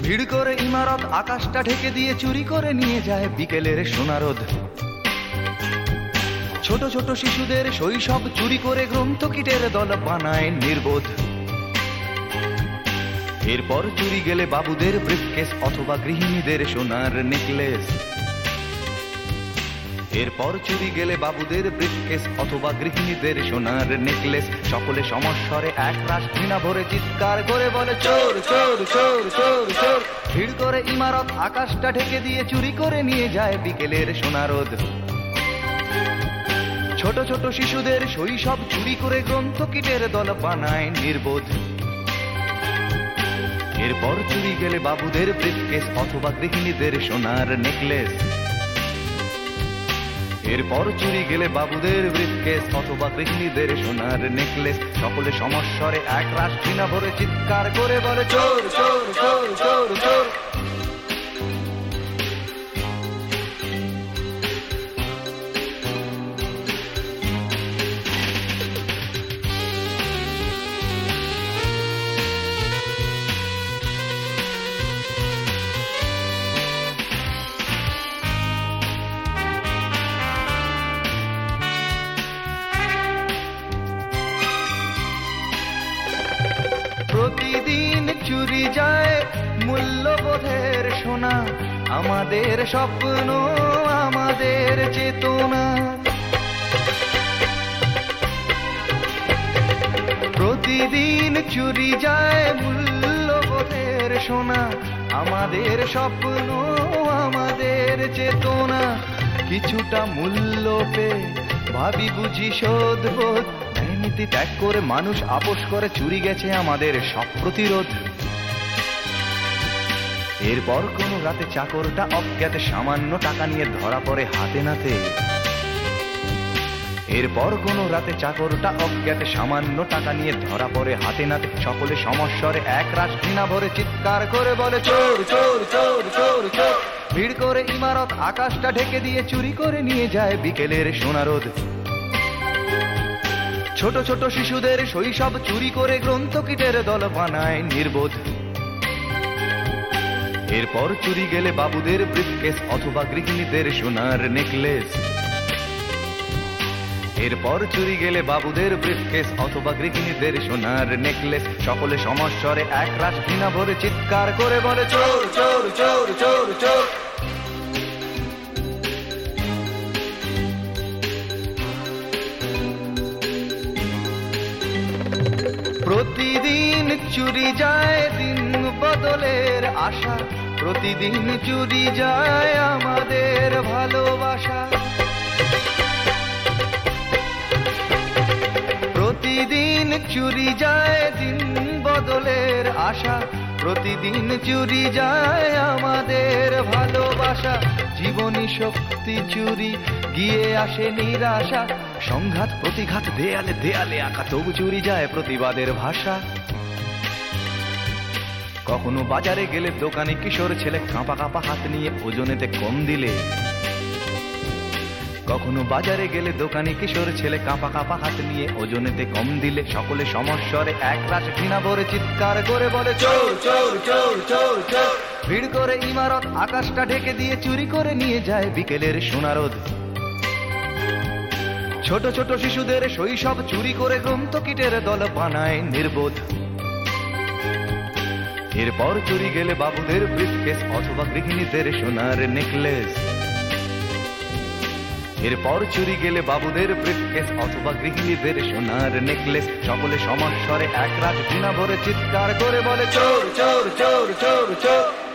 ভিড় করে ইমারত আকাশটা ঢেকে দিয়ে চুরি করে নিয়ে যায় বিকেলের সোনারোদ। ছোট ছোট শিশুদের শৈশব চুরি করে গ্রন্থকিটের দল বানায় নির্বোধ। এরপর চুরি গেলে বাবুদের ব্রিফকেস অথবা গৃহিণীদের সোনার নেকলেস। এরপর চুরি গেলে বাবুদের ব্রিফকেস অথবা গৃহিণীদের সোনার নেকলেস। সকলে সমস্বরে এক রাশ ঘৃণা ভরে চিৎকার করে বলে চোর চোর চোর চোর চোর। ভিড় করে ইমারত আকাশটা ঢেকে দিয়ে চুরি করে নিয়ে যায় বিকেলের সোনারোদ। ছোট ছোট শিশুদের শৈশব চুরি করে গ্রন্থকিটের দল বানায় নির্বোধ। এরপর চুরি গেলে বাবুদের ব্রিফকেস অথবা গৃহিণীদের সোনার নেকলেস। এরপর চুরি গেলে বাবুদের ব্রিফকেস অথবা গৃহিণীদের সোনার নেকলেস। সকলে সমস্বরে এক রাশ ঘৃণা ভরে চিৎকার করে বলে চোর চোর চোর চোর চোর। প্রতিদিন চুরি যায় মূল্যবোধের সোনা, আমাদের স্বপ্ন আমাদের চেতনা। প্রতিদিন চুরি যায় মূল্যবোধের সোনা, আমাদের স্বপ্ন আমাদের চেতনা। কিছুটা মূল্য পেয়ে ভাবি বুঝি শোধবোধ, নীতি ত্যাগ করে মানুষ আপোষ করে চুরি গেছে আমাদের সব প্রতিরোধ। এরপর কোন রাতে চাকরটা অজ্ঞাতে সামান্য টাকা নিয়ে ধরা পড়ে হাতে নাতে। এরপর কোন রাতে চাকরটা অজ্ঞাতে সামান্য টাকা নিয়ে ধরা পড়ে হাতে নাতে। সকলে সমস্বরে এক রাশ ঘৃণা ভরে চিৎকার করে বলে চোর চোর চোর চোর চোর। ভিড় করে ইমারত আকাশটা ঢেকে দিয়ে চুরি করে নিয়ে যায় বিকেলের সোনারোদ। ছোট ছোট শিশুদের শৈশব চুরি করে গ্রন্থকিটের দল বানায় নির্বোধ। এরপর চুরি গেলে বাবুদের ব্রিফকেস অথবা গৃহিণীদের সোনার নেকলেস। এরপর চুরি গেলে বাবুদের ব্রিফকেস অথবা গৃহিণীদের সোনার নেকলেস। সকলে সমস্বরে এক রাশ ঘৃণা ভরে চিৎকার করে বলে চোর চোর চোর চোর চোর। প্রতিদিন চুরি যায় দিন বদলের আশা, প্রতিদিন চুরি যায় আমাদের ভালোবাসা। প্রতিদিন চুরি যায় দিন বদলের আশা, প্রতিদিন চুরি যায় আমাদের ভালোবাসা। জীবনী শক্তি চুরি গিয়ে আসে নিরাশা, সংঘাত প্রতিঘাত দেয়ালে দেয়ালে আঁকা, তবু চুরি যায় প্রতিবাদের ভাষা। কখনো বাজারে গেলে দোকানে কিশোর ছেলে কাঁপা কাঁপা হাত নিয়ে ওজনেতে কম দিলে। কখনো বাজারে গেলে দোকানে কিশোর ছেলে কাঁপা কাঁপা হাত নিয়ে ওজনেতে কম দিলে। সকলে সমস্বরে এক রাশ ঘৃণা ভরে চিৎকার করে বলে চোর চোর চোর চোর চোর। ভিড় করে ইমারত আকাশটা ঢেকে দিয়ে চুরি করে নিয়ে যায় বিকেলের সোনারোদ। ছোট ছোট শিশুদের শৈশব চুরি করে গ্রন্থকিটের দল বানায় নির্বোধ। এরপর চুরি গেলে বাবুদের ব্রিফকেস অথবা গৃহিণীদের সোনার নেকলেস। এরপর চুরি গেলে বাবুদের ব্রিফকেস অথবা গৃহিণীদের সোনার নেকলেস। সকলে সমস্বরে এক রাশ ঘৃণা ভরে চিৎকার করে বলে চোর চোর চোর চোর চোর।